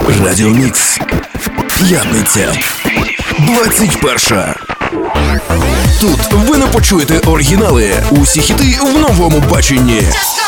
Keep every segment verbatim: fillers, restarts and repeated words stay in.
Радіомікс. П'ятниця. двадцять перша. Тут ви не почуєте оригінали. Усі хіти в новому баченні.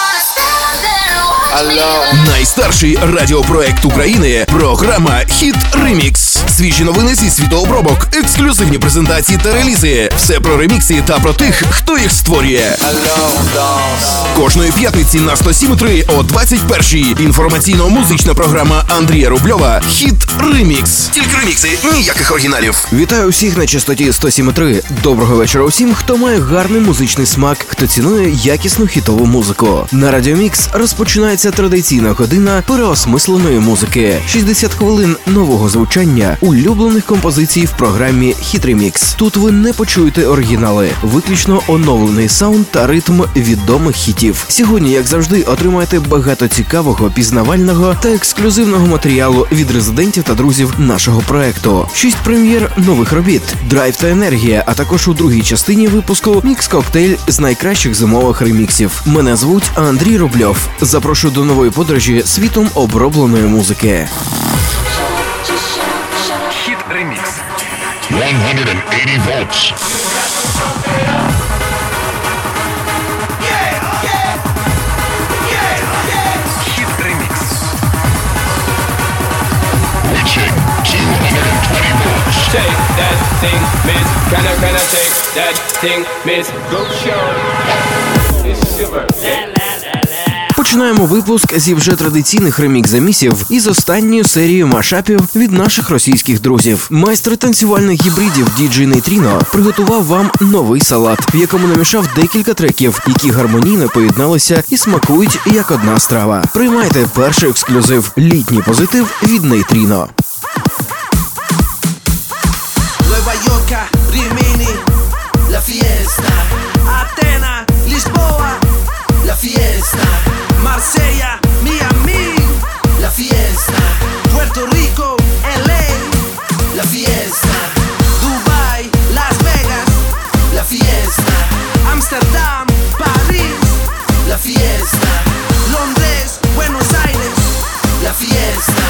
Найстарший радіопроект України. Програма «Хіт Ремікс». Свіжі новини зі світообробок, ексклюзивні презентації та релізи. Все про ремікси та про тих, хто їх створює. Кожної п'ятниці на сто сім три о двадцять першій. Інформаційно-музична програма Андрія Рубльова «Хіт Ремікс». Тільки ремікси, ніяких оригіналів. Вітаю усіх на частоті сто сім три. Доброго вечора усім, хто має гарний музичний смак, хто цінує якісну хітову музику. На Радіомікс розпочинається традиційна година переосмисленої музики. шістдесят хвилин нового звучання, улюблених композицій в програмі «Хіт Ремікс». Тут ви не почуєте оригінали, виключно оновлений саунд та ритм відомих хітів. Сьогодні, як завжди, отримаєте багато цікавого, пізнавального та ексклюзивного матеріалу від резидентів та друзів нашого проекту. Шість прем'єр нових робіт, драйв та енергія, а також у другій частині випуску мікс-коктейль з найкращих зимових реміксів. Мене звуть Андрій Рубльов. Запрошую до нової подорожі світом обробленої музики. Хіт Ремікс. one hundred eighty volts. Хіт Ремікс. Reaching two hundred twenty volts. Take that thing, miss. Can I, can I take that thing, miss? Go show. It's super. Починаємо випуск зі вже традиційних ремікс-замісів із останньої серії машапів від наших російських друзів. Майстер танцювальних гібридів діджей Нейтріно приготував вам новий салат, в якому намішав декілька треків, які гармонійно поєдналися і смакують як одна страва. Приймайте перший ексклюзив «Літній позитив» від Нейтріно. Nueva York, Rimini, la fiesta. Atena, Lisboa, la fiesta. Marsella, Miami, la fiesta. Puerto Rico, L A, la fiesta. Dubai, Las Vegas, la fiesta. Amsterdam, París, la fiesta. Londres, Buenos Aires, la fiesta.